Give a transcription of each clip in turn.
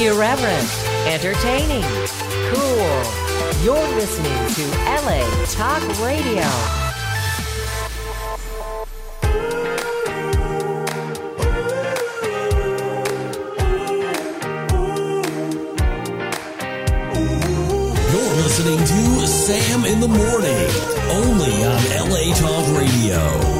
Irreverent, entertaining, cool. You're listening to LA Talk Radio. You're listening to Sam in the Morning, only on LA Talk Radio.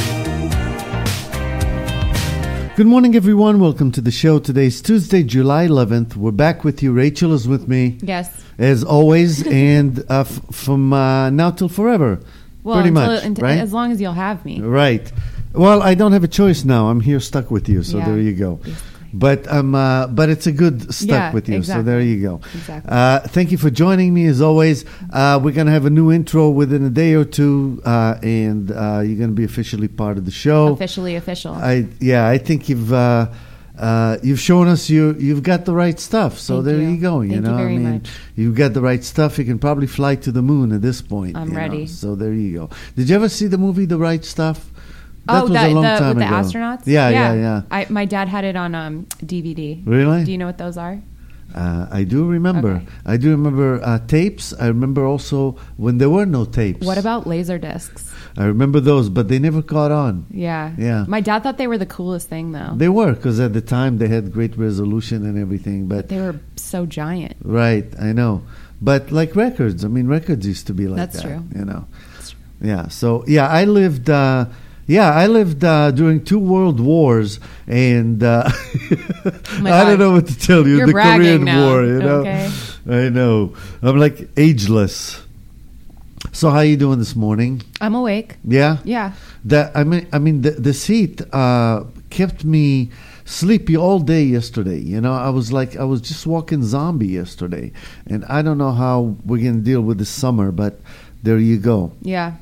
Good morning, everyone. Welcome to the show. Today's Tuesday, July 11th. We're back with you. Rachel is with me. Yes. As always, and from now till forever. Well, pretty much, right? As long as you'll have me. Right. Well, I don't have a choice now. I'm here stuck with you, so there you go. Basically. But it's a good stuck with you, exactly. so there you go. Exactly. Thank you for joining me, as always. We're going to have a new intro within a day or two, and you're going to be officially part of the show. Officially official. I think you've shown us you've got the right stuff. So Thank there you go. Thank you very much. You've got the right stuff. You can probably fly to the moon at this point. I'm ready. So there you go. Did you ever see the movie The Right Stuff? That was a long time ago. The astronauts? Yeah. My dad had it on DVD. Really? Do you know what those are? I do remember. Okay. I do remember tapes. I remember also when there were no tapes. What about laser discs? I remember those, but they never caught on. Yeah. Yeah. My dad thought they were the coolest thing, though. They were, because at the time they had great resolution and everything. But they were so giant. Right, I know. But like records, records used to be like That's that. true. That's true. Yeah. So I lived. I lived during 2 world wars, and I don't know what to tell you. You're the bragging Korean now. War, Okay. I know. I'm like ageless. So how you doing this morning? I'm awake. Yeah. Yeah. The heat kept me sleepy all day yesterday. I was just walking zombie yesterday, and I don't know how we're gonna deal with this summer, but there you go. Yeah.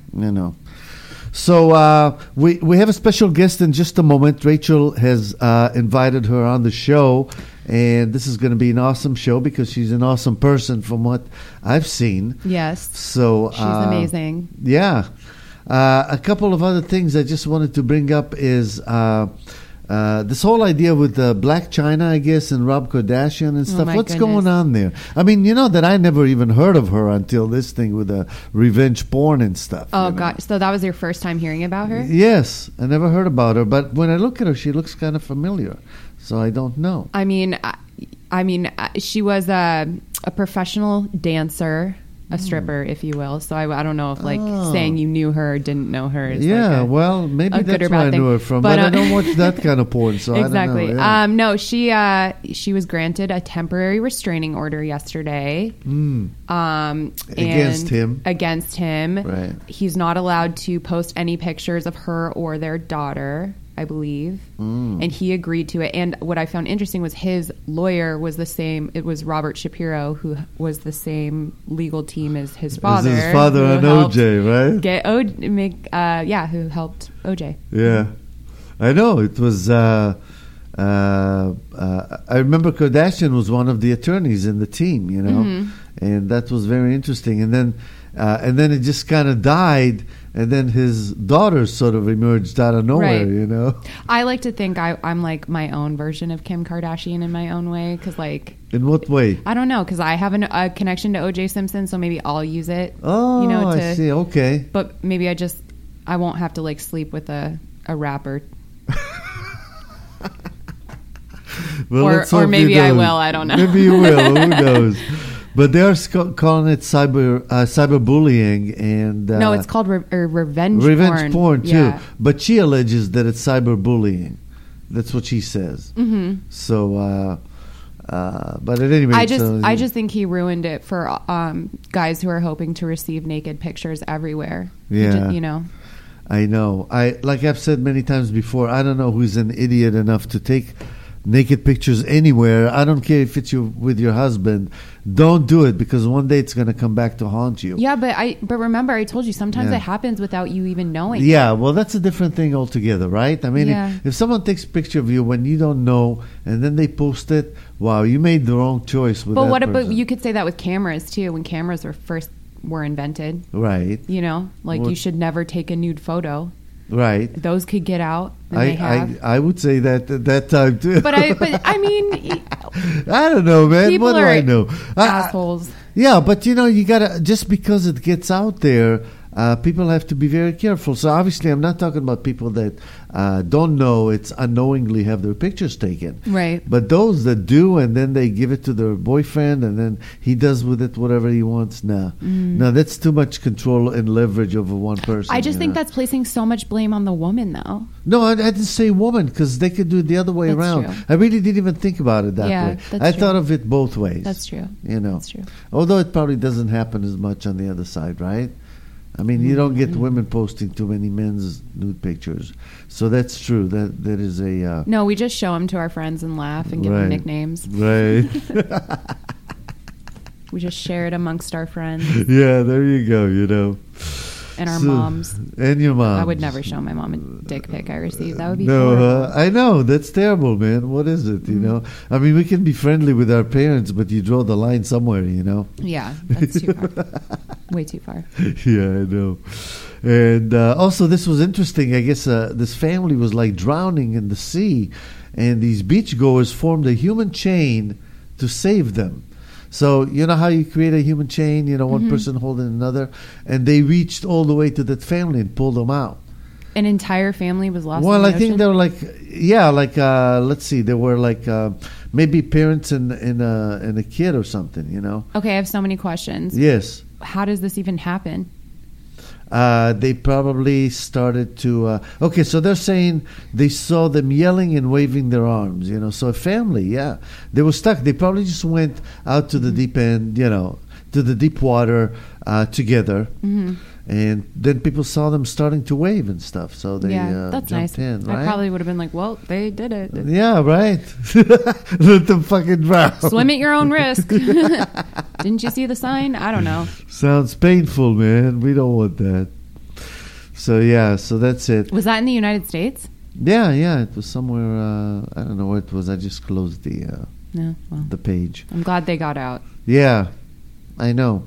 So we have a special guest in just a moment. Rachel has invited her on the show, and this is going to be an awesome show because she's an awesome person from what I've seen. Yes. So she's amazing. Yeah. A couple of other things I just wanted to bring up is this whole idea with Black China, I guess, and Rob Kardashian and stuff. What's going on there? That I never even heard of her until this thing with the revenge porn and stuff. Oh, God. So that was your first time hearing about her? Yes. I never heard about her. But when I look at her, she looks kind of familiar. So I don't know. She was a professional dancer. A stripper, if you will. So I don't know if saying you knew her or didn't know her is maybe that's where I knew her from. But I don't watch that kind of porn, so exactly. I don't know. No, she was granted a temporary restraining order yesterday. Against him. Against him. Right. He's not allowed to post any pictures of her or their daughter, I believe. And he agreed to it. And what I found interesting was his lawyer was the same. It was Robert Shapiro, who was the same legal team as his father. His father and OJ, right? Who helped OJ. Yeah. I know. It was... I remember Kardashian was one of the attorneys in the team, and that was very interesting. And then it just kind of died, and then his daughter sort of emerged out of nowhere, right. I like to think I'm like my own version of Kim Kardashian in my own way, because in what way? I don't know, because I have a connection to O.J. Simpson, so maybe I'll use it. Oh, I see. Okay, but maybe I won't have to sleep with a rapper. Well, or maybe I will. I don't know. Maybe you will. Who knows? But they're calling it cyberbullying, and no, it's called revenge porn too. Yeah. But she alleges that it's cyberbullying. That's what she says. Mm-hmm. So, but at any rate, I just think he ruined it for guys who are hoping to receive naked pictures everywhere. Yeah, I know. Like I've said many times before, I don't know who's an idiot enough to take naked pictures anywhere. I don't care if it's with your husband. Don't do it, because one day it's going to come back to haunt you. Yeah, but remember, I told you sometimes it happens without you even knowing. Yeah, well, that's a different thing altogether, right? If someone takes a picture of you when you don't know and then they post it, wow, you made the wrong choice with that person. But you could say that with cameras too. When cameras were invented, right? you should never take a nude photo. Right. Those could get out. And they have. I would say that at that time too. But I mean, I don't know, man. people What do are I know? assholes. Yeah, but you gotta, just because it gets out there, people have to be very careful. So obviously, I'm not talking about people that don't know, it's unknowingly have their pictures taken. Right. But those that do, and then they give it to their boyfriend, and then he does with it whatever he wants. No, that's too much control and leverage over one person. I just think that's placing so much blame on the woman, though. No, I didn't say woman, because they could do it the other way That's around. true. I really didn't even think about it that way. That's I true. thought of it both ways. That's true. That's true. Although it probably doesn't happen as much on the other side, right? I mean, you don't get women posting too many men's nude pictures. So that's true. That is a... No, we just show them to our friends and laugh and give them nicknames. Right. We just share it amongst our friends Yeah, there you go, and our moms. And your mom. I would never show my mom a dick pic I received. That would be No, horrible. I know. That's terrible, man. What is it, you know? I mean, we can be friendly with our parents, but you draw the line somewhere, Yeah, that's too far. Way too far. Yeah, I know. And also, this was interesting. I guess this family was like drowning in the sea, and these beachgoers formed a human chain to save them. So, you know how you create a human chain, one person holding another, and they reached all the way to that family and pulled them out. An entire family was lost. Well, in the I think ocean? they were let's see, they were like maybe parents and a kid or something, Okay, I have so many questions. Yes. How does this even happen? They probably started to... okay, so they're saying they saw them yelling and waving their arms, So a family, yeah. They were stuck. They probably just went out to the deep end, to the deep water together. Mm-hmm. And then people saw them starting to wave and stuff. So they that's jumped nice. in, right? I probably would have been like, well, they did it. Yeah, right. Let them fucking drown. Swim at your own risk. Didn't you see the sign? I don't know. Sounds painful, man. We don't want that. So, so that's it. Was that in the United States? Yeah, it was somewhere, I don't know where it was. I just closed the page. I'm glad they got out. Yeah, I know.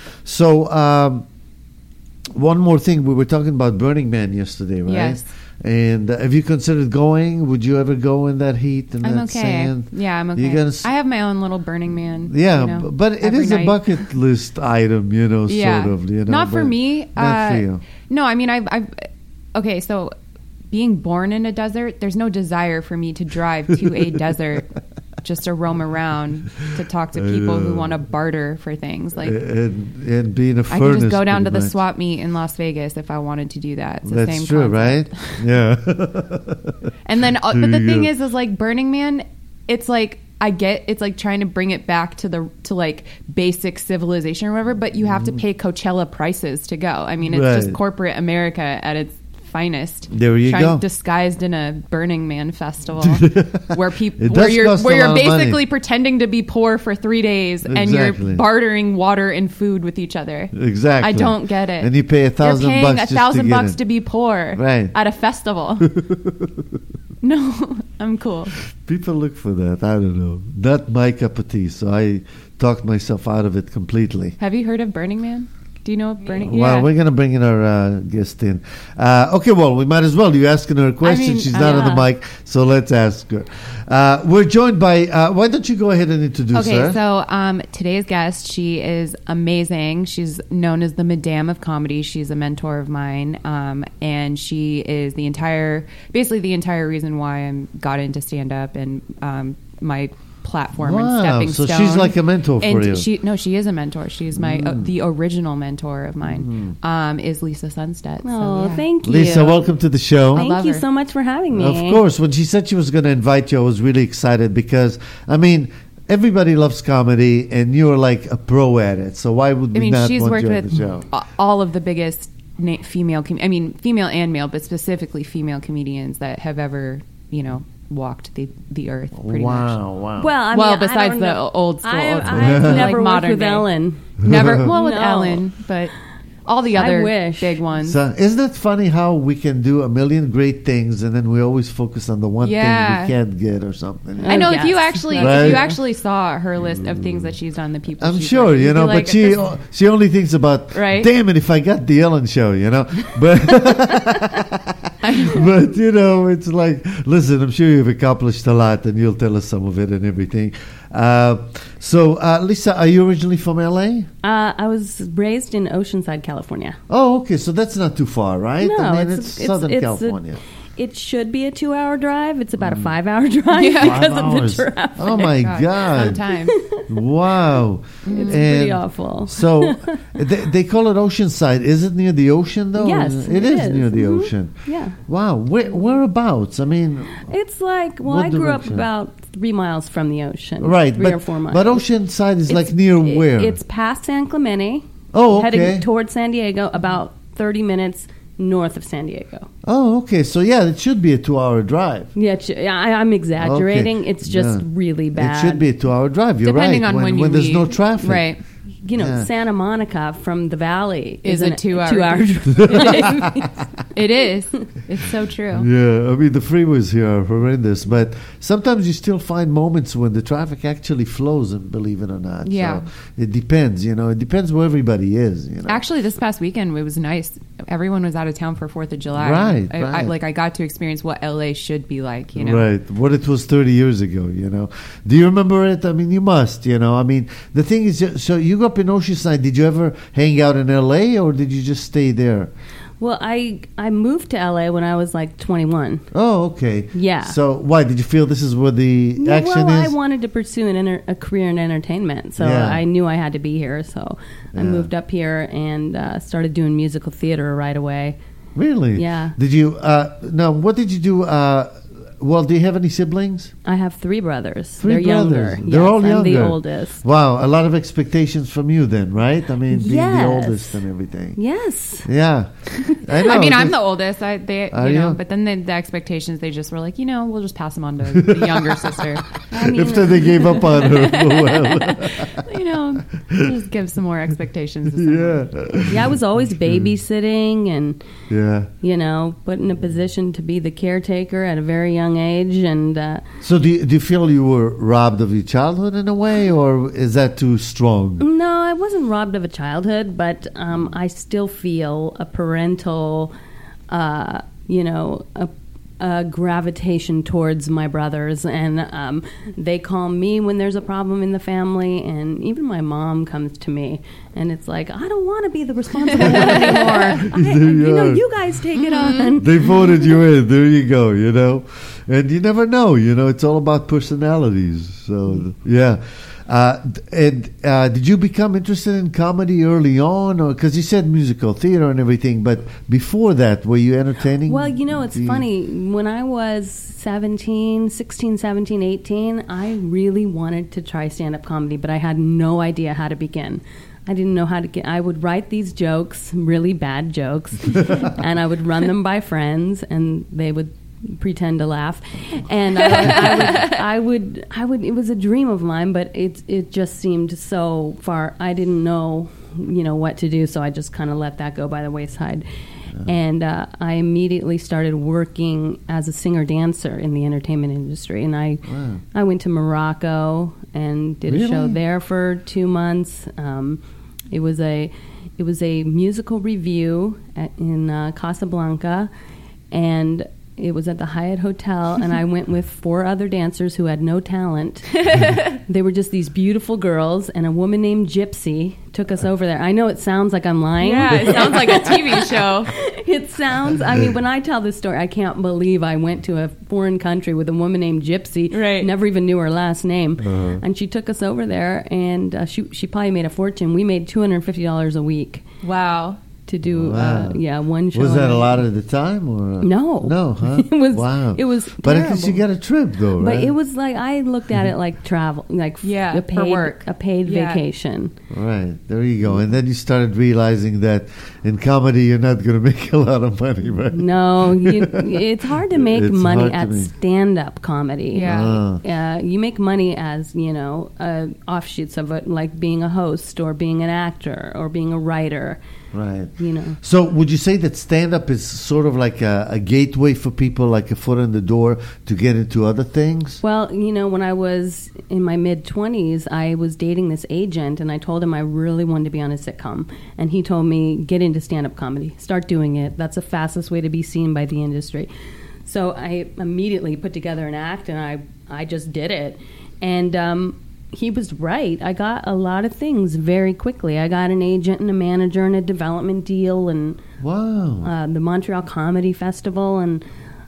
So, one more thing. We were talking about Burning Man yesterday, right? Yes. And have you considered going? Would you ever go in that heat and I'm that okay. sand? Yeah, I'm okay. I have my own little Burning Man. Yeah, but it is a bucket list item, yeah. sort of. Not for me. Not for you. No, I mean, okay, so being born in a desert, there's no desire for me to drive to a desert just to roam around to talk to people who want to barter for things. Like, and being a furnace. I could just go down to the swap meet in Las Vegas if I wanted to do that. It's the That's same true, concept. right? Yeah. And then, but the thing is like Burning Man, it's like, it's like trying to bring it back to like basic civilization or whatever, but you have to pay Coachella prices to go. I mean, it's just corporate America at its finest. There you go. Disguised in a Burning Man festival where you're basically pretending to be poor for 3 days and you're bartering water and food with each other. Exactly. I don't get it. And you pay $1,000 You're paying $1,000 to to be poor at a festival. No, I'm cool. People look for that. I don't know. Not my cup of tea, so I talked myself out of it completely. Have you heard of Burning Man? Do you know of Burning Man? Well, we're going to bring in our guest in. Okay, well, we might as well. You're asking her a question. She's not on the mic, so let's ask her. We're joined by... why don't you go ahead and introduce her? Okay, so today's guest, she is amazing. She's known as the Madame of Comedy. She's a mentor of mine, and she is the entire reason why I got into stand-up and my platform and stepping stone. So she's like a mentor for you. She is a mentor. She's my the original mentor of mine. Is Lisa Sunstedt. Oh, thank you, Lisa. Welcome to the show. Thank you so much for having me. Of course. When she said she was going to invite you, I was really excited because everybody loves comedy, and you're like a pro at it. So why would we not she's want worked you on the with show? All of the biggest female and male, but specifically female comedians that have ever walked the earth pretty much. Wow. Well, besides the old school. I've never worked with Ellen. Never. Well, with Ellen, but all the other big ones. So isn't it funny how we can do a million great things and then we always focus on the one thing we can't get or something? I know if you actually saw her list of things that she's done, the people. I'm sure, but she only thinks about, damn it, if I got the Ellen show, but But, it's like, listen, I'm sure you've accomplished a lot, and you'll tell us some of it and everything. So, Lisa, are you originally from L.A.? I was raised in Oceanside, California. Oh, okay. So that's not too far, right? No, I mean, it's Southern California. It should be a 2-hour drive. It's about a 5-hour drive because of the traffic. Oh, my God. Sometimes. Wow. It's pretty awful. So they call it Oceanside. Is it near the ocean, though? Yes, it is near the ocean. Yeah. Wow. Whereabouts? I mean... It's like, I grew up about 3 miles from the ocean. Right. 3 or 4 miles. But Oceanside is like near where? It's past San Clemente. Oh, okay. Heading towards San Diego, about 30 minutes north of San Diego. Oh, okay. So, yeah, it should be a 2-hour drive. Yeah, I'm exaggerating. Okay. It's just really bad. It should be a 2-hour drive. You're Depending right. on when there's no traffic. Right. Santa Monica from the valley is a 2-hour drive. It is. It's so true. Yeah, I mean, the freeways here are horrendous, but sometimes you still find moments when the traffic actually flows, and believe it or not. Yeah. So it depends, it depends where everybody is, Actually, this past weekend, it was nice. Everyone was out of town for 4th of July. Right, I got to experience what LA should be like, Right, what it was 30 years ago, Do you remember it? I mean, you must, I mean, the thing is, so you grew up in Oceanside. Did you ever hang out in LA, or did you just stay there? Well, I moved to LA when I was like 21. Oh, okay. Yeah. So why did you feel this is where the action is? I wanted to pursue a career in entertainment, so I knew I had to be here. So I moved up here and started doing musical theater right away. Really? Yeah. Did you? Now, what did you do? Well, do you have any siblings? I have 3 brothers. They're younger. They're all younger. I'm the oldest. Wow, a lot of expectations from you then, right? I mean, being the oldest and everything. Yes. Yeah. I know. I mean, I'm the oldest. But then the expectations, they just were like, we'll just pass them on to the younger sister. If they gave up on her, just give some more expectations. Yeah, I was always babysitting and, put in a position to be the caretaker at a very young age. And so do you feel you were robbed of your childhood in a way, or is that too strong? No, I wasn't robbed of a childhood, but I still feel a parental a gravitation towards my brothers, and they call me when there's a problem in the family, and even my mom comes to me, and it's like, I don't want to be the responsible one anymore. You guys take it on. They voted you in. There you go. And you never know. It's all about personalities. So yeah. Did you become interested in comedy early on, or because you said musical theater and everything, but before that, were you entertaining? Well, it's funny. When I was 16, 17, 18, I really wanted to try stand-up comedy, but I had no idea how to begin. I didn't know how to get. I would write these jokes, really bad jokes, and I would run them by friends, and they would pretend to laugh, and I would. It was a dream of mine, but it just seemed so far. I didn't know, what to do, so I just kind of let that go by the wayside. And I immediately started working as a singer-dancer in the entertainment industry, and I went to Morocco and did a show there for 2 months. It was a musical review in Casablanca, and it was at the Hyatt Hotel, and I went with 4 other dancers who had no talent. They were just these beautiful girls, and a woman named Gypsy took us over there. I know it sounds like I'm lying. Yeah, it sounds like a TV show. It sounds, when I tell this story, I can't believe I went to a foreign country with a woman named Gypsy. Right. Never even knew her last name. And she took us over there, and she probably made a fortune. We made $250 a week. Wow. To do one show. Was that a lot at the time, or no, huh? It was but terrible. at least you got a trip though, right? But it was like, I looked at it like travel, like a paid vacation. Right, there you go. And then you started realizing that in comedy you're not going to make a lot of money, right? No, it's hard to make money at stand-up comedy. Yeah, you make money as offshoots of it, like being a host or being an actor or being a writer. Right. you know. So would you say that stand-up is sort of like a gateway for people, like a foot in the door to get into other things? Well, you know, when I was in my mid-20s, I was dating this agent, and I told him I really wanted to be on a sitcom. And he told me, get into stand-up comedy. Start doing it. That's the fastest way to be seen by the industry. So I immediately put together an act, and I just did it. And he was right. I got a lot of things very quickly. I got an agent and a manager and a development deal, and wow, the Montreal Comedy Festival. And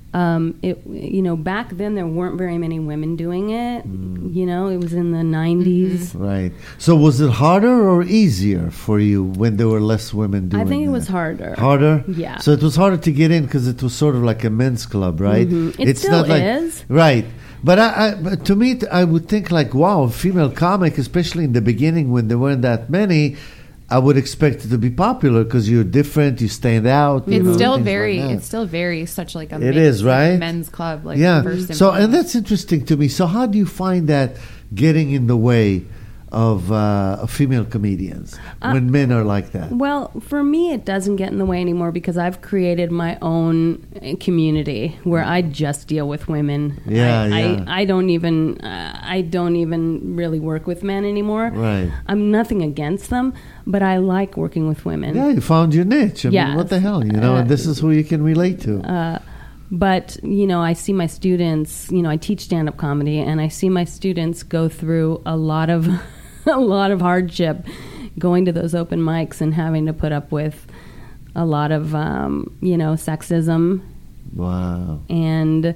back then there weren't very many women doing it. You know, it was in the 90s. Right. So was it harder or easier for you when there were less women doing it? I think it was harder. Harder? Yeah. So it was harder to get in because it was sort of like a men's club, right? It still is. Right. But to me, I would think like, wow, female comic, especially in the beginning when there weren't that many, I would expect it to be popular because you're different, you stand out. It's still very such like a men's club, like first. So, and that's interesting to me. So, how do you find that getting in the way of female comedians when men are like that? Well, for me, it doesn't get in the way anymore because I've created my own community where I just deal with women. I don't even really work with men anymore. Right. I'm nothing against them, but I like working with women. Yeah, you found your niche. I mean, what the hell, and this is who you can relate to. But, you know, I see my students, you know, I teach stand-up comedy, and I see my students go through a lot of hardship going to those open mics and having to put up with a lot of, sexism. Wow. And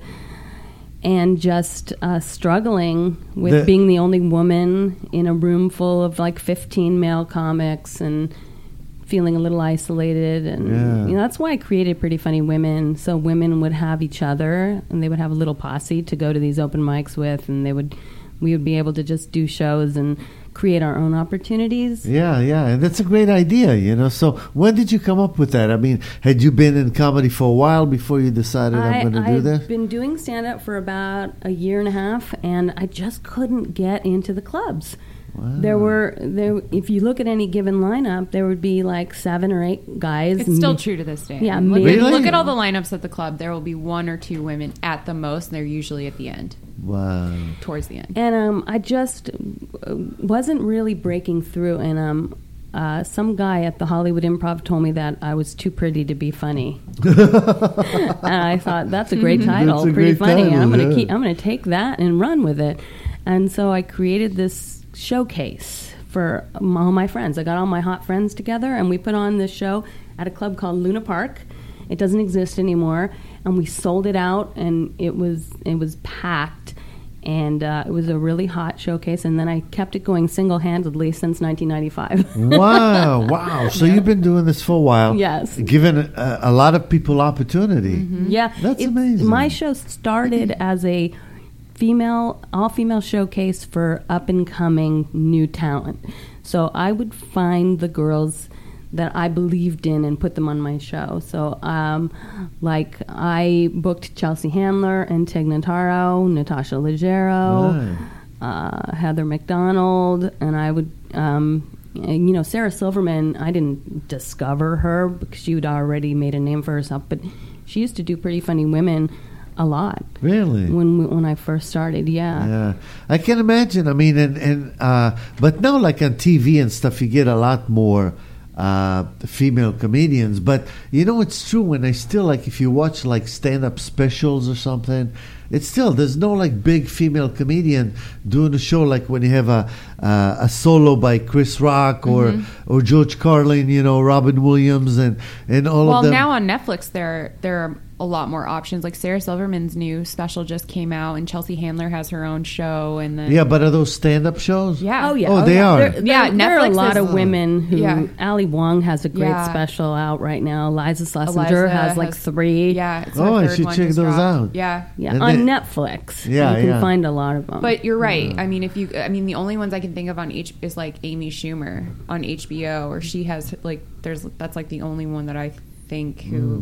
just struggling with being the only woman in a room full of, 15 male comics and feeling a little isolated, and that's why I created Pretty Funny Women, so women would have each other and they would have a little posse to go to these open mics with, and we would be able to just do shows and create our own opportunities. And that's a great idea, So when did you come up with that? I mean, had you been in comedy for a while before you decided I'm going to do this? I've been doing stand-up for about a year and a half, and I just couldn't get into the clubs. Wow. If you look at any given lineup, there would be 7 or 8 guys. It's still true to this day. Yeah, look at all the lineups at the club. There will be 1 or 2 women at the most, and they're usually at the end. Wow. Towards the end. And I just wasn't really breaking through, and some guy at the Hollywood Improv told me that I was too pretty to be funny. And I thought, that's a great title, Pretty Funny. Title, I'm going to take that and run with it. And so I created this showcase for all my friends. I got all my hot friends together, and we put on this show at a club called Luna Park. It doesn't exist anymore, and we sold it out, and it was packed, and it was a really hot showcase. And then I kept it going single-handedly since 1995. Wow! So you've been doing this for a while. Yes, giving a lot of people opportunity. Mm-hmm. Yeah, that's amazing. My show started as a all-female showcase for up-and-coming new talent. So I would find the girls that I believed in and put them on my show. So, I booked Chelsea Handler and Tig Notaro, Natasha Leggero, Heather McDonald, and I would, Sarah Silverman, I didn't discover her because she had already made a name for herself, but she used to do Pretty Funny Women a lot. Really? When I first started, yeah. I can imagine. I mean, but now, like on TV and stuff, you get a lot more female comedians. But it's true when if you watch stand-up specials or something, it's still there's no big female comedian doing a show when you have a solo by Chris Rock or George Carlin, Robin Williams and all of them. Well, now on Netflix there are a lot more options. Like Sarah Silverman's new special just came out, and Chelsea Handler has her own show. And then but are those stand-up shows? Yeah. Oh yeah. Oh, they are. Netflix. There are a lot of women who. Yeah. Ali Wong has a great special out right now. Liza Schlesinger has 3. Yeah. It's I should check those out. Yeah. Yeah. On Netflix. Yeah. You can find a lot of them. But you're right. Yeah. I mean, the only ones I can think of on is Amy Schumer on HBO, or she has that's the only one that I think who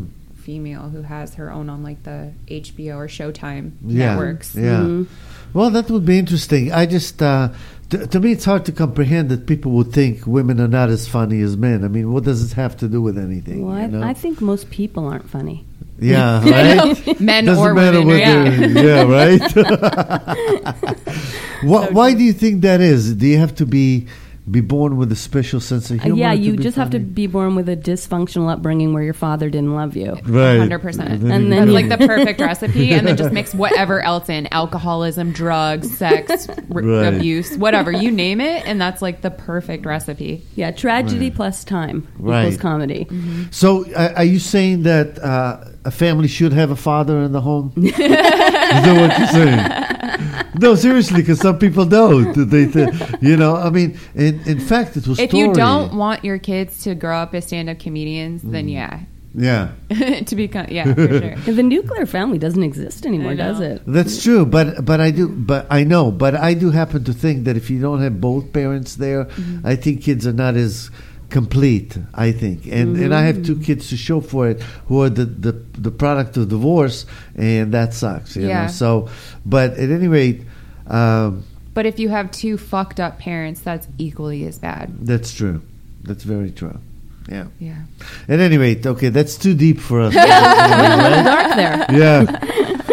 female who has her own on like the HBO or Showtime Yeah. networks. Yeah. Mm-hmm. Well, that would be interesting. I just, to me, it's hard to comprehend that people would think women are not as funny as men. I mean, what does it have to do with anything? Well, you know? I think most people aren't funny. Yeah, right? Men Doesn't or matter women. whether, right? Why do you think that is? Do you have to be born with a special sense of humor? Yeah, to you be just have to funny? be born with a dysfunctional upbringing where your father didn't love you. Right. 100%. And And you then That's you- like the perfect recipe, and then just mix whatever else in: alcoholism, drugs, sex, Right. abuse, whatever you name it, and that's like the perfect recipe. Yeah, tragedy plus time Right. equals comedy. So, are you saying that a family should have a father in the home? Is that what you're saying? No, seriously, because some people don't. I mean, in fact, it was. If you don't want your kids to grow up as stand-up comedians, then yeah, to become for sure. The nuclear family doesn't exist anymore, I know. does it? That's true, but I do happen to think that if you don't have both parents there, I think kids are not as complete. I think, and I have two kids to show for it who are the product of divorce, and that sucks. You know? So, but at any rate, But if you have two fucked up parents, that's equally as bad. that's true. That's very true. Yeah. Yeah. At any rate, okay, that's too deep for us. Dark there. Yeah.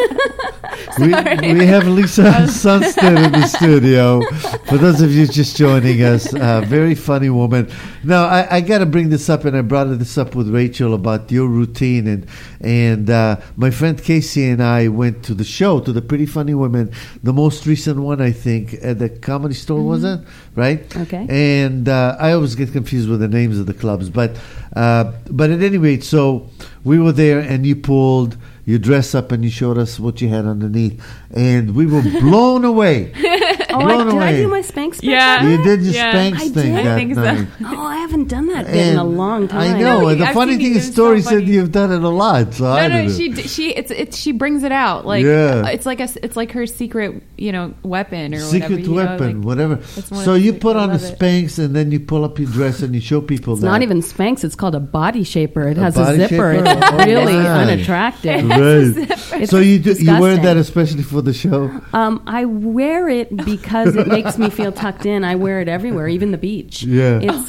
We have Lisa Sunstead in the studio. For those of you just joining us, very funny woman. Now, I got to bring this up, and I brought this up with Rachel about your routine. And my friend Casey and I went to the show, to the Pretty Funny Women, the most recent one, I think, at the Comedy Store, was it? Right? Okay. And I always get confused with the names of the clubs. But at any rate, so we were there, and you dress up and you showed us what you had underneath, and we were blown away. Did I do my Spanx special? Yeah. You did your Yeah. Spanx I thing did. that I think so. night. Oh, I haven't done that bit in a And long time. I know, and the I've funny seen thing you, is, it's so Story said funny. you've done it a lot, so I No, didn't. she brings it out like Yeah. it's like her secret weapon or Secret whatever. weapon, whatever. That's one So of the you things put I on a love it. Spanx, and then you pull up your dress and you show people It's that. not even Spanx. It's called a body shaper. It A has a body zipper. shaper? It's Oh, really my. unattractive. Right. It's So you wear disgusting. that especially for the show? I wear it because it makes me feel tucked in. I wear it everywhere, even the beach. Yeah. It's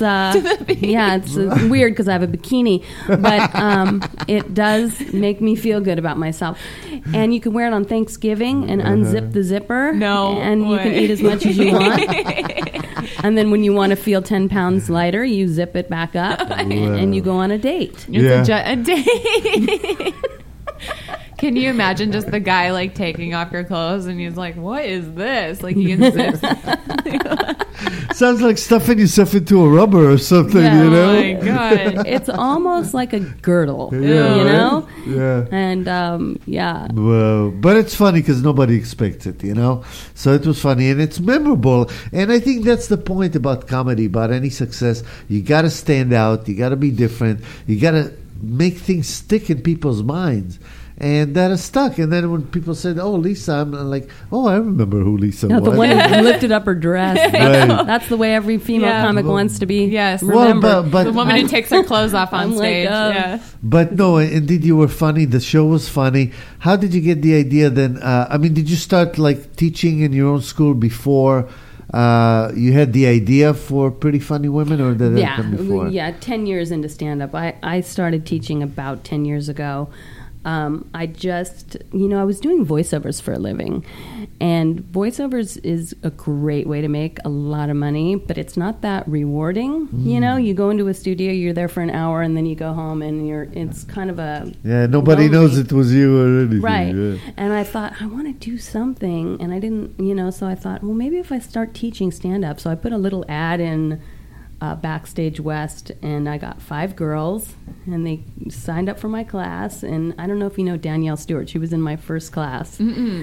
it's weird because I have a bikini, but it does make me feel good about myself. And you can wear it on Thanksgiving and unzip the zipper. No and you can way. eat as much as you want. And then when you want to feel 10 pounds lighter, you zip it back up and you go on a date. It's Yeah. a date. Can you imagine just the guy like taking off your clothes and he's like, "What is this?" Like he insists. Sounds like stuffing yourself into a rubber or something, Yeah. you Oh know? my god! It's almost like a girdle, Yeah, you right? know? Yeah. And yeah. Well, but it's funny because nobody expects it, you know? So it was funny and it's memorable. And I think that's the point about comedy, about any success. You got to stand out. You got to be different. You got to make things stick in people's minds. And that is stuck. And then when people said, "Oh, Lisa," I'm like, "Oh, I remember who Lisa No, was." the one who lifted up her dress. Right. That's the way every female Yeah. comic wants to be Yes. Well, remembered. but The woman who takes her clothes off on I'm like, stage. Yeah. But no, indeed, you were funny. The show was funny. How did you get the idea then? I mean, did you start like teaching in your own school before you had the idea for Pretty Funny Women, or did it come before? Yeah, 10 years into stand-up. I started teaching about 10 years ago. I just, I was doing voiceovers for a living. And voiceovers is a great way to make a lot of money, but it's not that rewarding. You go into a studio, you're there for an hour, and then you go home, and it's kind of a... Yeah, nobody lonely. knows it was you or anything. Right. Yeah. And I thought, I want to do something. And I didn't, so I thought, well, maybe if I start teaching stand-up. So I put a little ad in Backstage West, and I got 5 girls, and they signed up for my class. And I don't know if you know Danielle Stewart. She was in my first class.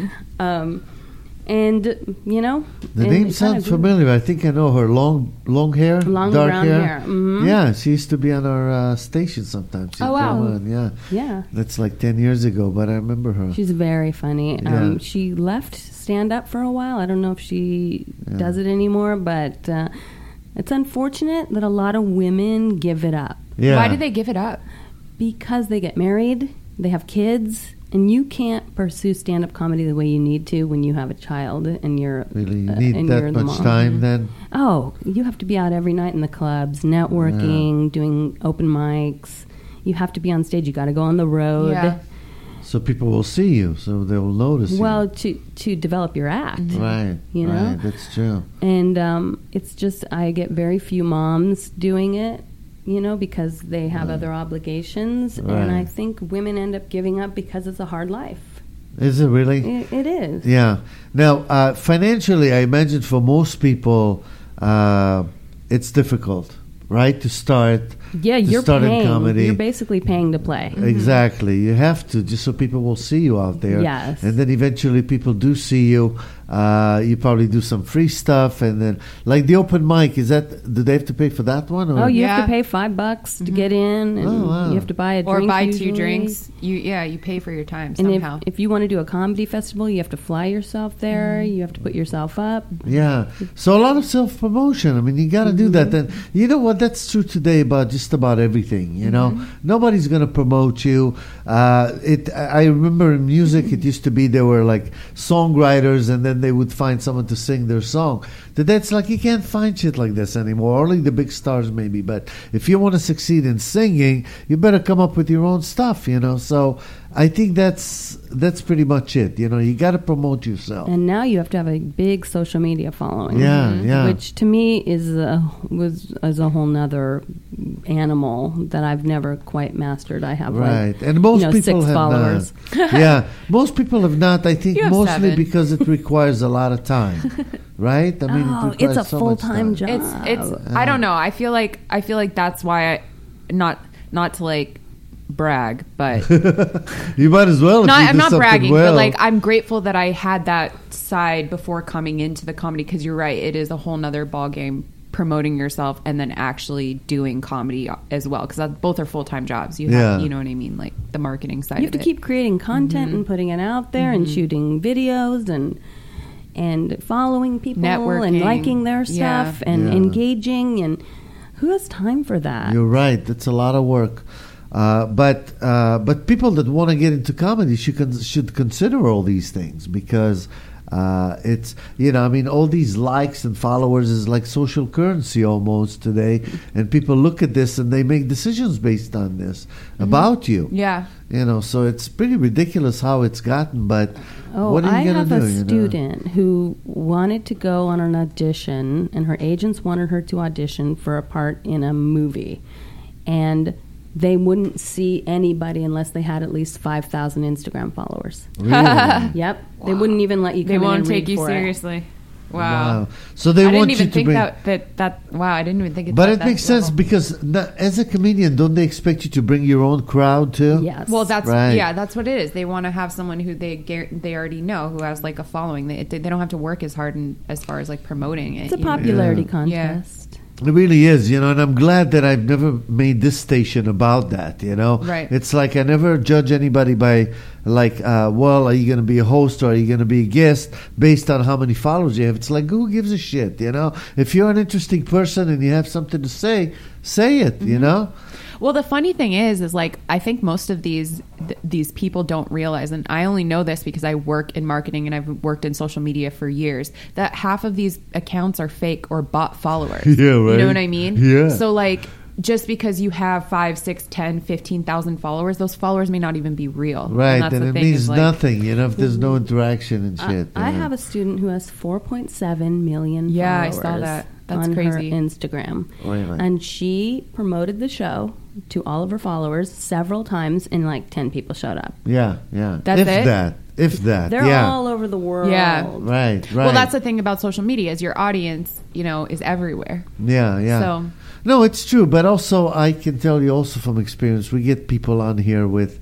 And, The and name it sounds kinda grew. familiar. I think I know her. Long hair? Long dark brown hair. Mhm. Yeah, she used to be on our station sometimes. She'd Oh, wow. come on, yeah. Yeah. That's like 10 years ago, but I remember her. She's very funny. Yeah. She left stand-up for a while. I don't know if she does it anymore, but it's unfortunate that a lot of women give it up Yeah. Why do they give it up? because they get married they have kids, and you can't pursue stand-up comedy the way you need to when you have a child and you're Really, you need and that you're the much mom. time then? Oh, you have to be out every night in the clubs, networking, doing open mics. You have to be on stage. You got to go on the road. Yeah. So people will see you, so they will notice Well, you. to develop your act. Right, You know? right, that's true. And it's just, I get very few moms doing it, you know, because they have other obligations. Right. And I think women end up giving up because it's a hard life. Is it really? It is. Yeah. Now, financially, I imagine for most people, it's difficult, right, to start. Yeah, to you're start in paying. comedy. You're basically paying to play. Exactly. You have to, just so people will see you out there. Yes. And then eventually people do see you. You probably do some free stuff. And then, like the open mic, do they have to pay for that one? Or? Oh, you Yeah. have to pay $5 to get in, and Oh, wow. you have to buy a Or drink buy usually. 2 drinks. You pay for your time And somehow. if you want to do a comedy festival, you have to fly yourself there. You have to put yourself up. Yeah. So a lot of self-promotion. I mean, you got to do that. And you know what? That's true today about just about everything, you know? Nobody's going to promote you. I remember in music, it used to be there were like songwriters, and then they would find someone to sing their song. Today it's like you can't find shit like this anymore. Only the big stars maybe. But if you want to succeed in singing, you better come up with your own stuff, you know? So I think that's pretty much it. You know, you got to promote yourself. And now you have to have a big social media following. Yeah, yeah. Which to me is a whole nother animal that I've never quite mastered. I have Right, like, and most people 6 have followers. not. Yeah, most people have not. I think You have mostly 7. because it requires a lot of time, right? I mean, Oh, it requires it's a so much full-time time. job. It's I don't know. I feel like that's why not to like brag, but You might as well. If you I'm do not something bragging, well. but like I'm grateful that I had that side before coming into the comedy, because you're right, it is a whole nother ball game promoting yourself and then actually doing comedy as well, because both are full-time jobs. You have, Yeah. you know what I mean, like the marketing side You have of to it. keep creating content and putting it out there and shooting videos and following people and Networking. liking their Yeah. stuff and Yeah. engaging, and who has time for that? You're right. That's a lot of work. But people that want to get into comedy should consider all these things, because it's, you know, I mean, all these likes and followers is like social currency almost today, and people look at this and they make decisions based on this about you. Yeah. You know, so it's pretty ridiculous how it's gotten, but what are I you have going to do? a you know? student who wanted to go on an audition, and her agents wanted her to audition for a part in a movie. And they wouldn't see anybody unless they had at least 5,000 Instagram followers. Really? Yep. They wouldn't even let you come They in won't and take read you for it. seriously. Wow. So they I want didn't you even to think bring... that wow, I didn't even think it But at it that makes sense level. because as a comedian, don't they expect you to bring your own crowd too? Yes. Well, that's Right. that's what it is. They want to have someone who they already know, who has like a following. They don't have to work as hard as far as like promoting it. it's a you know? popularity Yeah. contest. It really is, you know, and I'm glad that I've never made this station about that, you know. Right. It's like I never judge anybody by, like, well, are you going to be a host or are you going to be a guest based on how many followers you have? It's like, who gives a shit, you know? If you're an interesting person and you have something to say it, you know? Well, the funny thing is like I think most of these people don't realize, and I only know this because I work in marketing and I've worked in social media for years, that half of these accounts are fake or bot followers. Yeah, right. You know what I mean? Yeah. So like, just because you have 5, 6, 10, 15,000 followers, those followers may not even be real. Right, that's and the it thing, means is like, nothing, you know, if there's no interaction and shit. I you know. have a student who has 4.7 million Yeah, I followers saw that. That's on crazy. her Instagram. Really? And she promoted the show to all of her followers several times, and like 10 people showed up. Yeah, yeah. That's if it? If that. They're yeah. all over the world. Yeah. Right, right. Well, that's the thing about social media is your audience, you know, is everywhere. Yeah, yeah. So No, it's true, but also I can tell you also from experience, we get people on here with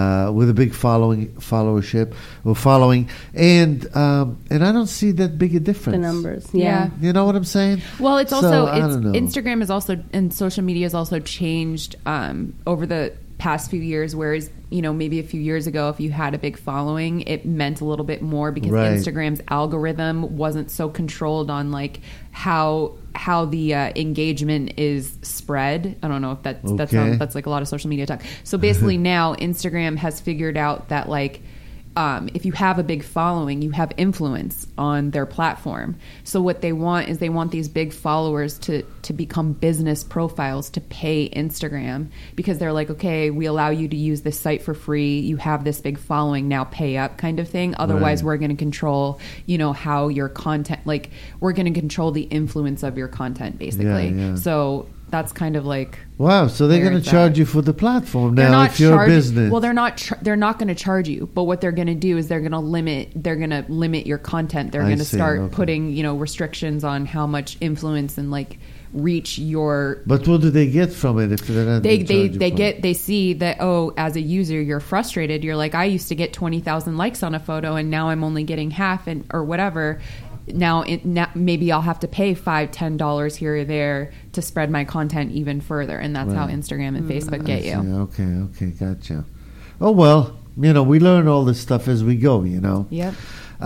a big followership or following, and I don't see that big a difference. The numbers. Yeah. You know what I'm saying? Well, it's So, also I don't know. Instagram is also, and social media has also changed over the past few years, whereas, maybe a few years ago, if you had a big following, it meant a little bit more because Instagram's algorithm wasn't so controlled on like how the engagement is spread. I don't know if that's like a lot of social media talk. So basically now Instagram has figured out that like, if you have a big following, you have influence on their platform. So what they want is they want these big followers to become business profiles to pay Instagram, because they're like, okay, we allow you to use this site for free. You have this big following, now pay up kind of thing. Otherwise, we're going to control, how your content, like we're going to control the influence of your content basically. Yeah. So that's kind of like, wow. So they're going to charge you for the platform now if you're a business. Well, they're not going to charge you, but what they're going to do is they're going to limit your content. They're going to start putting, restrictions on how much influence and like reach your. But what do they get from it if they're not? They see that, as a user you're frustrated. You're like, I used to get 20,000 likes on a photo and now I'm only getting half or whatever. Now maybe I'll have to pay $5-10 here or there to spread my content even further, and that's how Instagram and Facebook get you. Okay, gotcha. Oh well, we learn all this stuff as we go. Yep.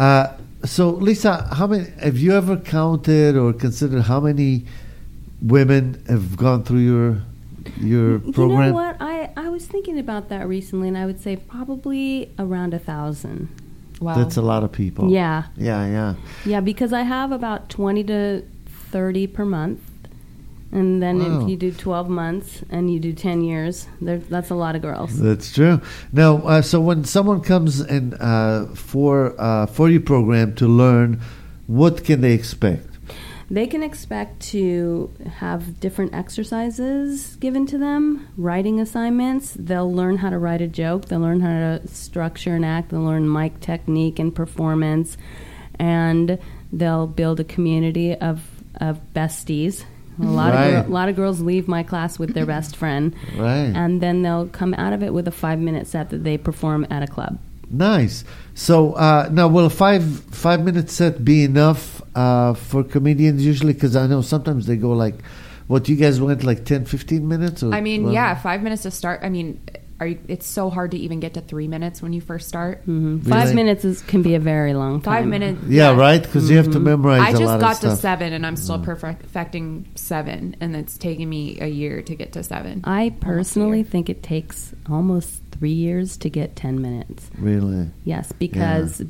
So Lisa, how many have you ever counted or considered how many women have gone through your program? You know what? I was thinking about that recently, and I would say probably around 1,000. Wow. That's a lot of people. Yeah. Yeah, because I have about 20 to 30 per month. And then if you do 12 months and you do 10 years, that's a lot of girls. That's true. Now, so when someone comes in for your program to learn, what can they expect? They can expect to have different exercises given to them, writing assignments. They'll learn how to write a joke. They'll learn how to structure an act. They'll learn mic technique and performance. And they'll build a community of besties. A lot of girls leave my class with their best friend. Right. And then they'll come out of it with a 5-minute set that they perform at a club. Nice. So now, will a 5-minute set be enough for comedians usually? Because I know sometimes they go like, what, you guys went like 10-15 minutes? Or, 5 minutes to start. I mean, it's so hard to even get to 3 minutes when you first start. Mm-hmm. 5 minutes can be a very long time. 5 minutes. Yeah, right? Because you have to memorize a lot of stuff. I just got to 7 and I'm still perfecting 7, and it's taking me a year to get to 7. I personally think it takes almost 3 years to get 10 minutes. Really? Yes, because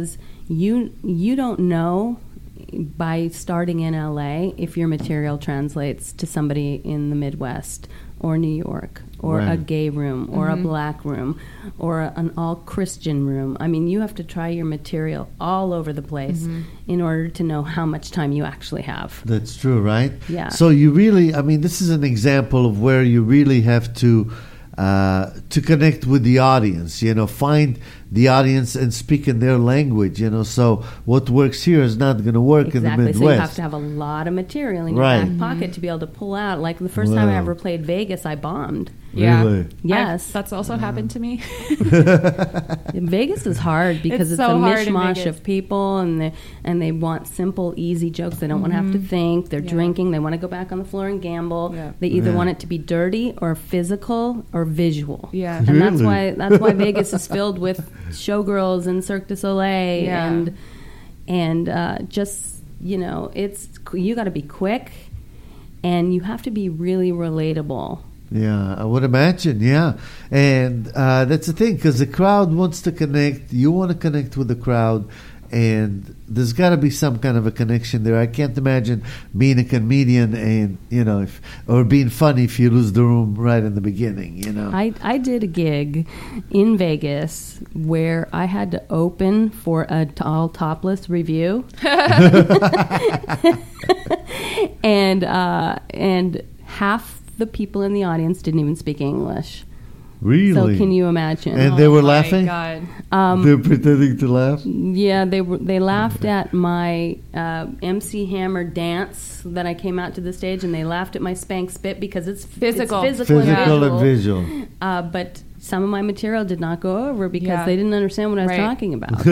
you don't know by starting in LA if your material translates to somebody in the Midwest or New York or a gay room or a black room or an all-Christian room. I mean, you have to try your material all over the place in order to know how much time you actually have. That's true, right? Yeah. So you really, this is an example of where you really have to connect with the audience, find the audience and speak in their language, so what works here is not going to work in the Midwest. So you have to have a lot of material in your back pocket to be able to pull out. Like the first time I ever played Vegas, I bombed. Yeah. Really? Yes. That's also happened to me. Vegas is hard because it's so a mishmash of people, and they want simple, easy jokes. They don't want to have to think. They're drinking. They want to go back on the floor and gamble. Yeah. They either want it to be dirty or physical or visual. Yeah. And that's why Vegas is filled with showgirls and Cirque du Soleil and just, it's, you got to be quick and you have to be really relatable. Yeah, I would imagine, yeah. And that's the thing, because the crowd wants to connect. You want to connect with the crowd, and there's got to be some kind of a connection there. I can't imagine being a comedian and, or being funny if you lose the room right in the beginning, I did a gig in Vegas where I had to open for a all topless review. and half the people in the audience didn't even speak English. Really? So can you imagine? And they were laughing? God. They were pretending to laugh? Yeah, they laughed at my MC Hammer dance that I came out to the stage, and they laughed at my Spank Spit because it's physical and visual. But some of my material did not go over because they didn't understand what I was talking about.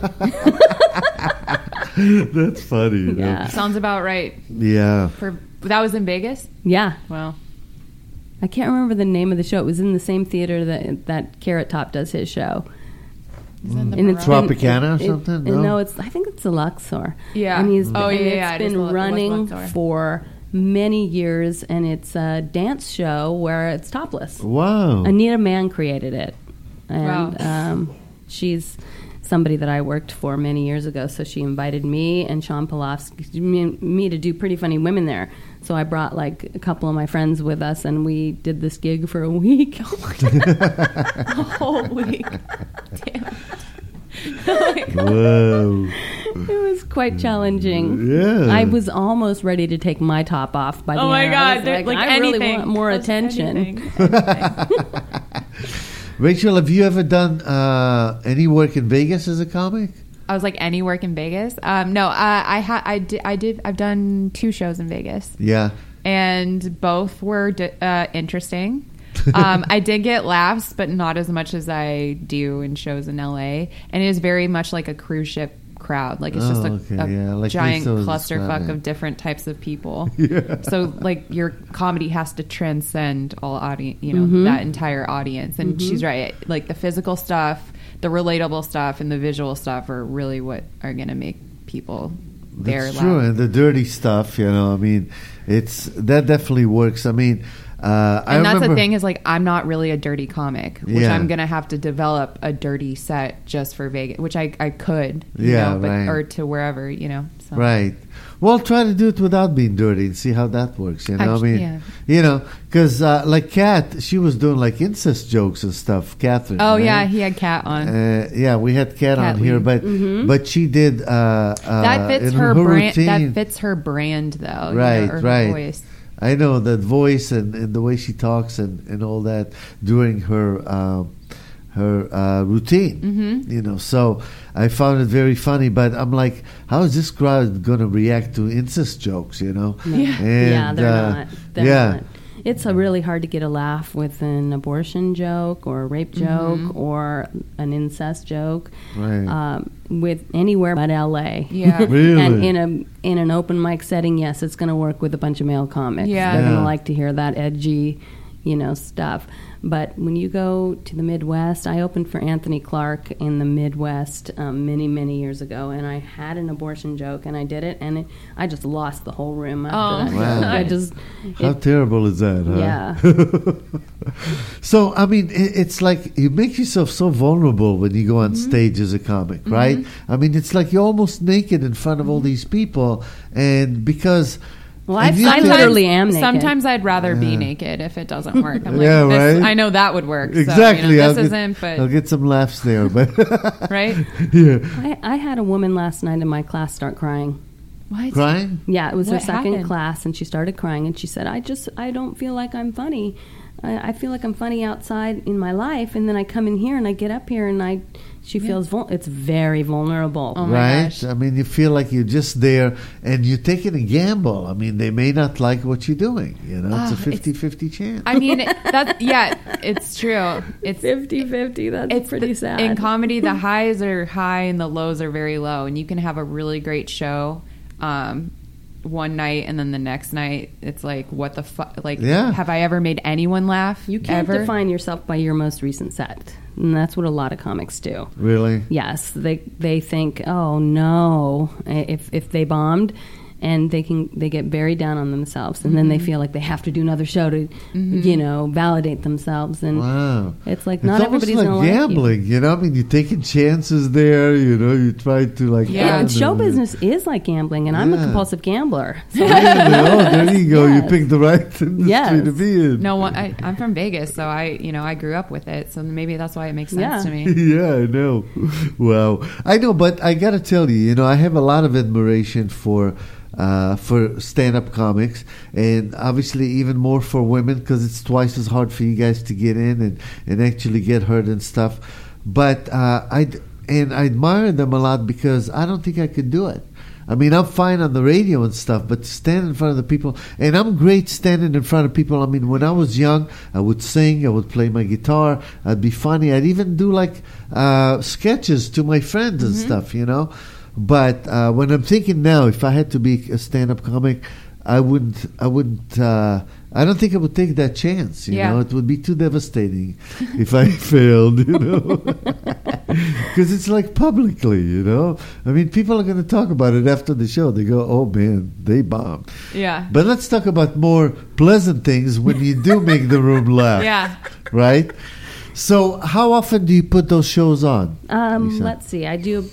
That's funny. Yeah. Sounds about right. Yeah. That was in Vegas? Yeah. Wow. I can't remember the name of the show. It was in the same theater that Carrot Top does his show. And it's Tropicana or something? No, I think it's the Luxor. Yeah. And it's it is been running Luxor. for many years, and it's a dance show where it's topless. Wow. Anita Mann created it. And Wow. she's somebody that I worked for many years ago, so she invited me and Sean Polofsky, me to do Pretty Funny Women there. So I brought like a couple of my friends with us, and we did this gig for a week. Oh my God. A whole week. Damn. Oh my God. Whoa. It was quite challenging. Yeah. I was almost ready to take my top off by the end. Oh my God. I was like, I anything. really want more Just attention. anything. Rachel, have you ever done any work in Vegas as a comic? I was like, any work in Vegas? No, I've done 2 shows in Vegas. Yeah. And both were interesting. I did get laughs, but not as much as I do in shows in LA. And it is very much like a cruise ship crowd. Like it's just a giant clusterfuck of different types of people. Yeah. So like your comedy has to transcend all audience, that entire audience. And she's right. Like the physical stuff, the relatable stuff, and the visual stuff are really what are going to make people there. That's true. And the dirty stuff, I mean, that definitely works. I mean, and that's the thing is like I'm not really a dirty comic, which I'm gonna have to develop a dirty set just for Vegas, which I could, right. or to wherever, So. Right. Well, try to do it without being dirty and see how that works. Because like Kat, she was doing like incest jokes and stuff. Catherine. Oh right? Yeah, he had Kat on. We had Kat on here, but she did. That fits her brand. That fits her brand, though. Right. Her right. voice. I know that voice and the way she talks and all that during her routine, So I found it very funny, but I'm like, how is this crowd going to react to incest jokes, No. Yeah, and, they're not. It's really hard to get a laugh with an abortion joke or a rape joke or an incest joke with anywhere but LA. Yeah, really. And in an open mic setting, yes, it's going to work with a bunch of male comics. Yeah, they're going to like to hear that edgy, stuff. But when you go to the Midwest, I opened for Anthony Clark in the Midwest many, many years ago, and I had an abortion joke, and I did it, and I just lost the whole room after that. Wow. How terrible is that, huh? Yeah. So, I mean, it's like you make yourself so vulnerable when you go on stage as a comic, right? I mean, it's like you're almost naked in front of all these people, and because... Well, I literally am naked. Sometimes I'd rather be naked if it doesn't work. I'm like, right? I know that would work. Exactly. So, but I'll get some laughs there, but right? Yeah. I had a woman last night in my class start crying. What? Crying? Yeah, it was her second happened? class, and she started crying, and she said, I don't feel like I'm funny. I feel like I'm funny outside in my life, and then I come in here, and I get up here, and she feels it's very vulnerable. Oh my gosh. I mean, you feel like you're just there, and you're taking a gamble. I mean, they may not like what you're doing. It's a 50-50 chance. I mean, it's true. It's 50-50. That's pretty sad. In comedy, the highs are high and the lows are very low, and you can have a really great show one night, and then the next night it's like, what the fuck? Like, have I ever made anyone laugh? You can't define yourself by your most recent set, and that's what a lot of comics do. Really? Yes, they think, oh no, if they bombed, and they get very down on themselves, and then they feel like they have to do another show to validate themselves, and it's like not everybody's like gonna like gambling, you. I mean, you're taking chances there, you try to show business is like gambling, and I'm a compulsive gambler. So. There you go. You picked the right industry to be in. No, I'm from Vegas, so I grew up with it, so maybe that's why it makes sense to me. Yeah, I know. Wow, I know, but I gotta tell you, I have a lot of admiration for stand-up comics, and obviously even more for women, because it's twice as hard for you guys to get in and actually get heard and stuff. But I admire them a lot, because I don't think I could do it. I mean, I'm fine on the radio and stuff, but to stand in front of the people, and I'm great standing in front of people. I mean, when I was young, I would sing, I would play my guitar, I'd be funny, I'd even do like sketches to my friends and stuff, But when I'm thinking now, if I had to be a stand-up comic, I wouldn't I don't think I would take that chance. You Yeah. know, it would be too devastating if I failed. You know, because it's like publicly. You know, I mean, people are going to talk about it after the show. They go, "Oh man, they bombed." Yeah. But let's talk about more pleasant things when you do make the room laugh. Yeah. Right. So, how often do you put those shows on? Lisa? Let's see. I do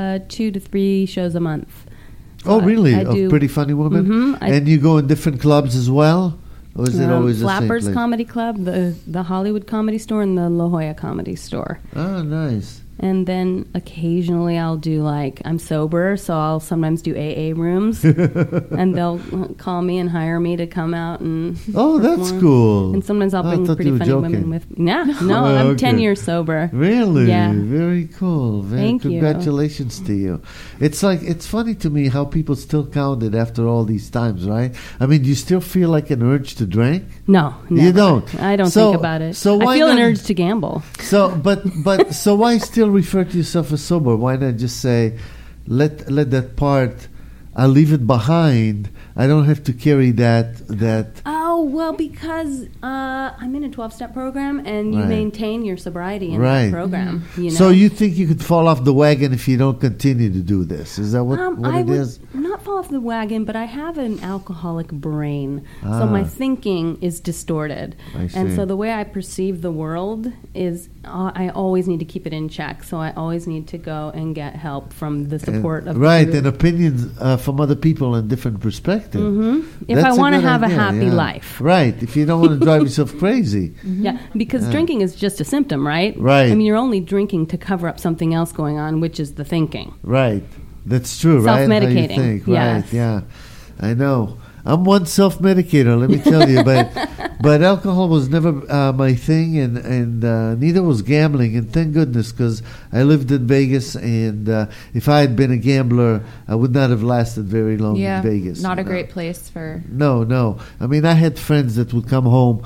2 to 3 shows a month. Oh, So really? I Of do Pretty Funny Woman? Mhm. And you go in different clubs as well? Or is it always the same Flappers place? Comedy Club, the Hollywood Comedy Store, and the La Jolla Comedy Store. Oh, nice. And then occasionally I'll do like, I'm sober, so I'll sometimes do AA rooms. And they'll call me and hire me to come out and Oh, that's perform. cool. And sometimes I'll Oh, I bring thought Pretty you were Funny joking. Women with me. Yeah, no, Oh, I'm okay. 10 years sober. Really? Yeah. Very cool. Thank you. Congratulations to you. It's like, it's funny to me how people still count it after all these times, right? I mean, do you still feel like an urge to drink? No, You never. don't? I don't So- think about it. so why I feel an not- urge to gamble. So, but so why still refer to yourself as sober? Why not just say, let that part, I'll leave it behind. I don't have to carry that. Oh, well, because I'm in a 12-step program, and you Right. maintain your sobriety in Right. that program. You know? So you think you could fall off the wagon if you don't continue to do this? Is that what I it would is? not fall off the wagon, but I have an alcoholic brain, Ah. so my thinking is distorted, I and see. so the way I perceive the world is I always need to keep it in check. So I always need to go and get help from the support of right, the and opinions from other people and different perspectives. If I want to have a idea, happy yeah. life. Right, if you don't want to drive yourself crazy. Yeah, because drinking is just a symptom, right? Right. I mean, you're only drinking to cover up something else going on, which is the thinking. Right, that's true, right? How you Self-medicating, think, yes. right, yeah. I know. I'm one self-medicator, let me tell you, but alcohol was never my thing, and neither was gambling, and thank goodness, because I lived in Vegas, and if I had been a gambler, I would not have lasted very long Yeah. in Vegas. Not you a know. great place for. No. I mean, I had friends that would come home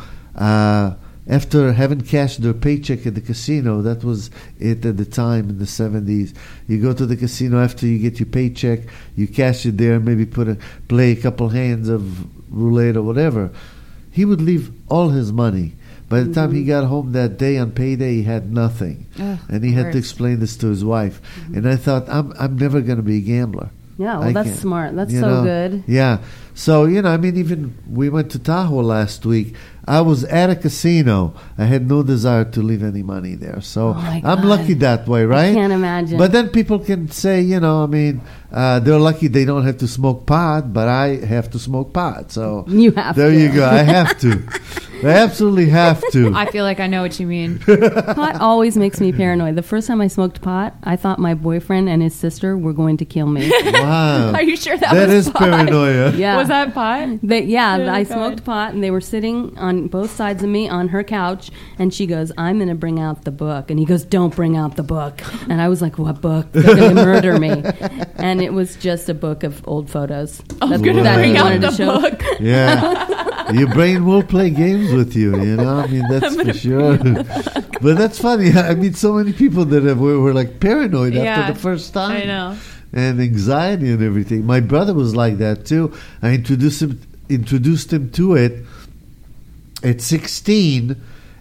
after having cashed their paycheck at the casino. That was it at the time in the 70s. You go to the casino after you get your paycheck, you cash it there, maybe play a couple hands of roulette or whatever. He would leave all his money. By the time he got home that day on payday, he had nothing, Ugh, and he had to worst. explain this to his wife. And I thought, I'm never going to be a gambler. Yeah, well, I that's can't. smart. That's You so know? good. Yeah. So, I mean, even we went to Tahoe last week. I was at a casino. I had no desire to leave any money there. So Oh, my I'm God. lucky that way, right? can't imagine. But then people can say, I mean, they're lucky they don't have to smoke pot, but I have to smoke pot. So You have there to. you go. I have to. I absolutely have to. I feel like I know what you mean. Pot always makes me paranoid. The first time I smoked pot, I thought my boyfriend and his sister were going to kill me. Wow. Are you sure that That was is pot? paranoia. Yeah. Was that pot? I God. smoked pot, and they were sitting on both sides of me on her couch, and she goes, "I'm going to bring out the book," and he goes, "Don't bring out the book." And I was like, "What book? They're going to murder me." And it was just a book of old photos. I'm That's gonna that bring he out wanted the to show. book. Yeah. Your brain will play games with you, I mean, that's for sure. But that's funny. I mean, so many people that were like paranoid Yeah, after the first time. I know. And anxiety and everything. My brother was like that too. I introduced him to it at 16,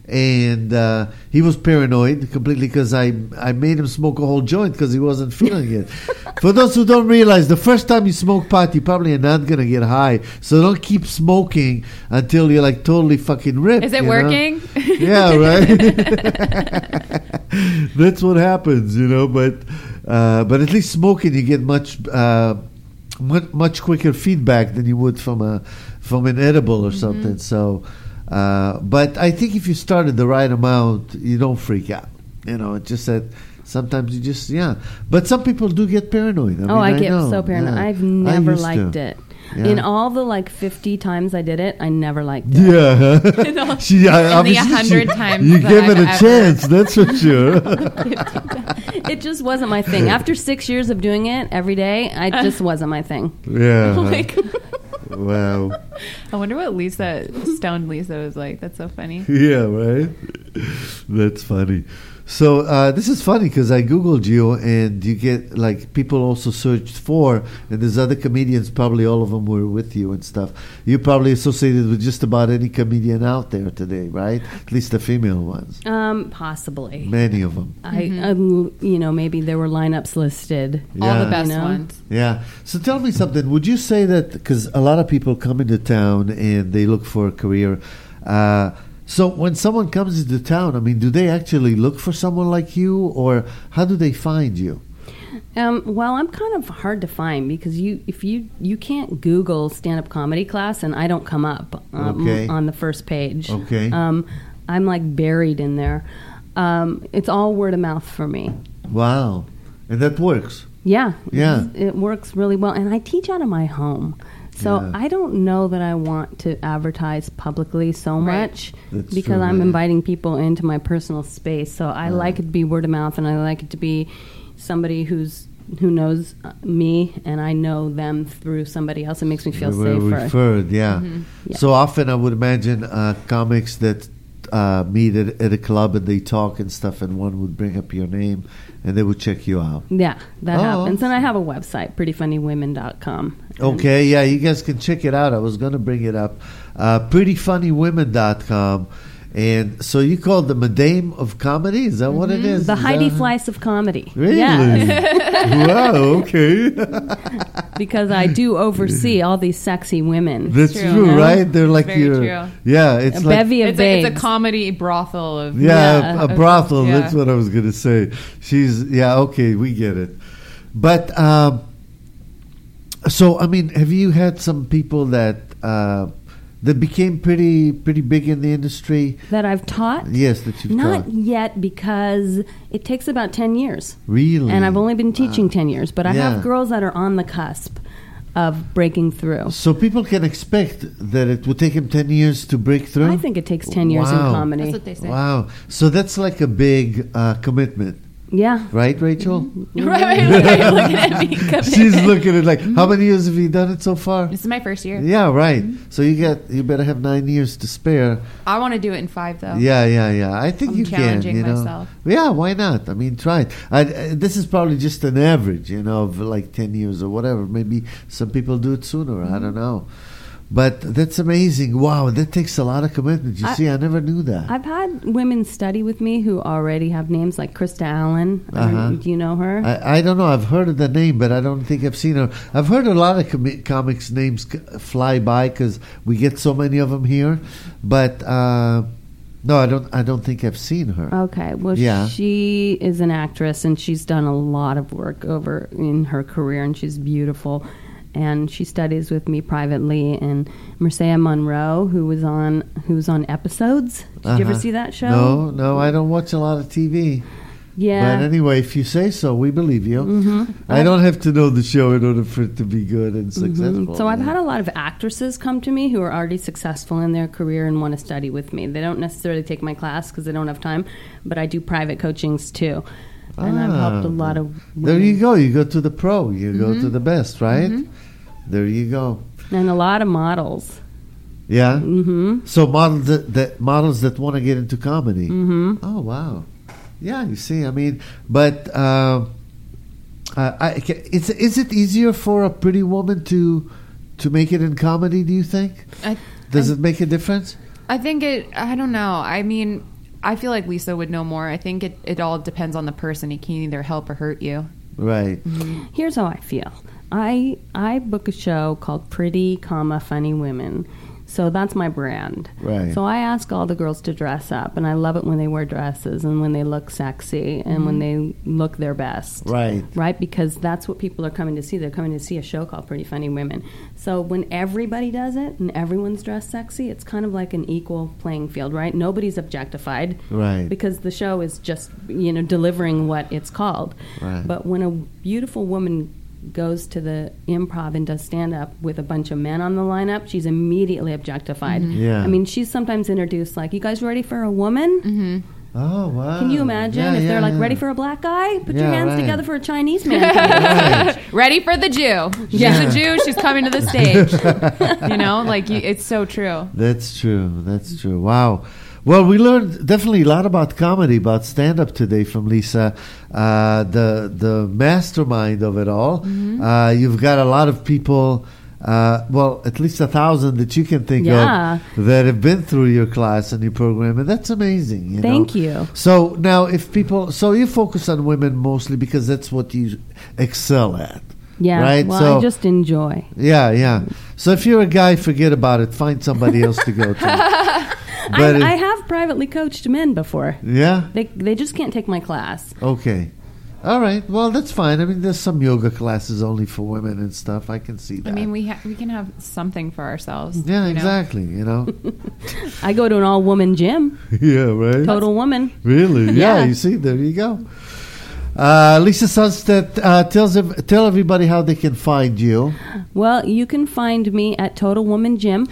and he was paranoid completely because I made him smoke a whole joint because he wasn't feeling it. For those who don't realize, the first time you smoke pot, you probably are not going to get high. So don't keep smoking until you're like totally fucking ripped. Is it you know? working? Yeah, right. That's what happens, But at least smoking, you get much quicker feedback than you would from an edible or something. So, but I think if you started the right amount, you don't freak out. It's just that sometimes you just But some people do get paranoid. I get know. so paranoid. Yeah. I've I never used liked to. it. Yeah. In all the 50 times I did it, I never liked it. Yeah, the 100 times you that give it I've a ever- chance. That's for sure. It just wasn't my thing. After 6 years of doing it every day, it just wasn't my thing. Yeah. Like, Wow. I wonder what stoned Lisa was like. That's so funny. Yeah, right. That's funny. So this is funny because I Googled you and you get like people also searched for, and there's other comedians, probably all of them were with you and stuff. You're probably associated with just about any comedian out there today, right? At least the female ones. Possibly. Many of them. Maybe there were lineups listed. All the best ones. Yeah. So tell me something. Would you say that, because a lot of people come into town and they look for a career, so when someone comes into town, I mean, do they actually look for someone like you, or how do they find you? Well, I'm kind of hard to find because if you can't Google stand-up comedy class and I don't come up on the first page. Okay. I'm like buried in there. It's all word of mouth for me. Wow. And that works. Yeah. Yeah. It works really well. And I teach out of my home. So I don't know that I want to advertise publicly so much because I'm inviting people into my personal space. So I like it to be word of mouth, and I like it to be somebody who knows me, and I know them through somebody else. It makes me feel safer. Referred, yeah. Yeah. So often I would imagine comics that meet at a club and they talk and stuff, and one would bring up your name and they would check you out. Yeah, that happens. And I have a website, prettyfunnywomen.com. Okay, yeah, you guys can check it out. I was going to bring it up. Prettyfunnywomen.com. And so you called the Madame of Comedy? Is that what it is? The Heidi Fleiss of comedy. Really? Yeah. Wow, okay. Because I do oversee all these sexy women. That's true, right? They're like Very your... true. Yeah, it's a like... bevy of babes. It's a comedy brothel of... Yeah, a brothel. Yeah. That's what I was going to say. Okay, we get it. But, so, I mean, have you had some people that became pretty big in the industry? That I've taught? Yes, that you've taught. Not yet, because it takes about 10 years. Really? And I've only been teaching 10 years. But I have girls that are on the cusp of breaking through. So people can expect that it would take him 10 years to break through? I think it takes 10 years in comedy. That's what they say. Wow. So that's like a big commitment. Yeah. Right, Rachel? Right, you're looking at me. She's looking at like, how many years have you done it so far? This is my first year. Yeah, right. So you better have 9 years to spare. I want to do it in 5, though. Yeah. I think you can. Challenging myself. Yeah, why not? I mean, try it. This is probably just an average, of like 10 years or whatever. Maybe some people do it sooner. I don't know. But that's amazing. Wow, that takes a lot of commitment. You see, I never knew that. I've had women study with me who already have names like Krista Allen. Do you know her? I don't know. I've heard of the name, but I don't think I've seen her. I've heard a lot of comics' names fly by because we get so many of them here. But no, I don't think I've seen her. Okay. Well, yeah. She is an actress, and she's done a lot of work over in her career, and she's beautiful. And she studies with me privately. And Marcia Monroe, who was on Episodes. Did you ever see that show? No, I don't watch a lot of TV. Yeah. But anyway, if you say so, we believe you. Mm-hmm. I don't have to know the show in order for it to be good and successful. So I've had a lot of actresses come to me who are already successful in their career and want to study with me. They don't necessarily take my class because they don't have time, but I do private coachings too. And I've helped a lot of women. There you go. You go to the pro. You go to the best, right? Mm-hmm. There you go. And a lot of models. Yeah? Mm-hmm. So models that want to get into comedy. Mm-hmm. Oh, wow. Yeah, you see, I mean, but is it easier for a pretty woman to make it in comedy, do you think? Does it make a difference? I think I don't know. I mean, I feel like Lisa would know more. I think it all depends on the person. It can either help or hurt you. Right. Mm-hmm. Here's how I feel. I book a show called Pretty, Funny Women. So that's my brand. Right. So I ask all the girls to dress up, and I love it when they wear dresses and when they look sexy and when they look their best. Right. Right? Because that's what people are coming to see. They're coming to see a show called Pretty Funny Women. So when everybody does it and everyone's dressed sexy, it's kind of like an equal playing field, right? Nobody's objectified. Right. Because the show is just, delivering what it's called. Right. But when a beautiful woman goes to the improv and does stand-up with a bunch of men on the lineup, she's immediately objectified. Mm-hmm. Yeah. I mean, she's sometimes introduced like, you guys ready for a woman? Mm-hmm. Oh, wow. Can you imagine if they're like, ready for a black guy? Put your hands together for a Chinese man. Right. Ready for the Jew. She's a Jew. She's coming to the stage. It's so true. That's true. Wow. Well, we learned definitely a lot about comedy, about stand-up today from Lisa, the mastermind of it all. Mm-hmm. You've got a lot of people, well, at least 1,000 that you can think of that have been through your class and your program, and that's amazing. Thank you. So now, so you focus on women mostly because that's what you excel at. Yeah, right? Well, So, I just enjoy. Yeah. So if you're a guy, forget about it. Find somebody else to go to. But I have privately coached men before. Yeah? They just can't take my class. Okay. All right. Well, that's fine. I mean, there's some yoga classes only for women and stuff. I can see that. I mean, we can have something for ourselves. Yeah, you know? exactly. I go to an all-woman gym. Yeah, right. Total woman. Really? Yeah. You see, there you go. Lisa Sundstedt, tell everybody how they can find you. Well, you can find me at Total Woman Gym.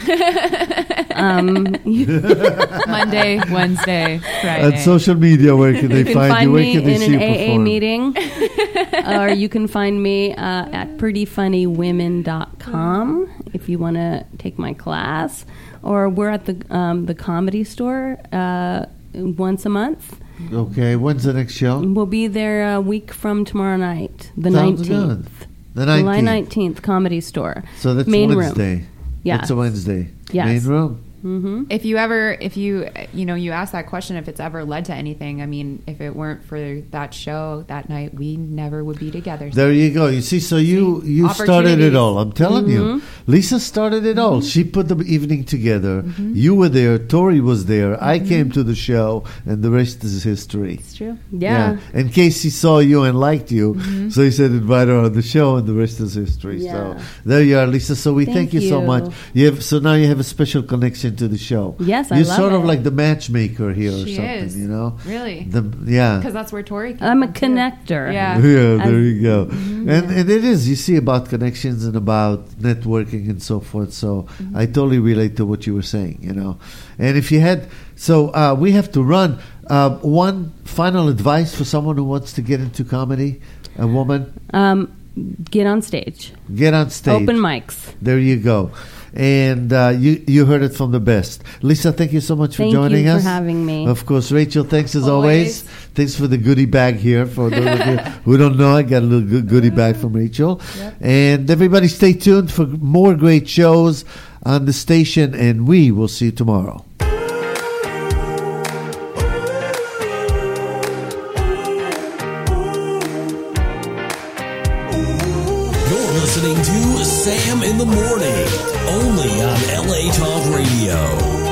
Monday, Wednesday, Friday. On social media, where can they You can find you? Where me can they in see an you AA perform? meeting. Or you can find me at prettyfunnywomen.com if you want to take my class. Or we're at the Comedy Store once a month. Okay, when's the next show? We'll be there a week from tomorrow night, the Sounds 19th. good. The 19th. July 19th, Comedy Store. So that's Main Wednesday. room. Yeah. It's a Wednesday. Yes. Main room. Mm-hmm. If you you asked that question, if it's ever led to anything, I mean, if it weren't for that show that night, we never would be together. There you go. You see, so you started it all. I'm telling you. Lisa started it all. She put the evening together. You were there. Tori was there. I came to the show, and the rest is history. It's true. Yeah. And Casey saw you and liked you, so he said invite her on the show, and the rest is history. Yeah. So there you are, Lisa. So we thank you so you. much. So now you have a special connection to the show. Yes, I You're love sort of it. like the matchmaker here or She something, is. Really? Because Yeah. that's where Tori came I'm a from, too. connector. Yeah. Yeah, there you go. And it is, you see, about connections and about networking and so forth. So I totally relate to what you were saying, And if you had, we have to run. One final advice for someone who wants to get into comedy, a woman? Get on stage. Get on stage. Open mics. There you go. And you heard it from the best. Lisa, thank you so much for Thank joining you us. for having me. Of course, Rachel, thanks as always. Always. Thanks for the goodie bag here. For those of you who don't know, I got a little goodie bag from Rachel. Yep. And everybody stay tuned for more great shows on the station, and we will see you tomorrow. Listening to Sam in the Morning, only on LA Talk Radio.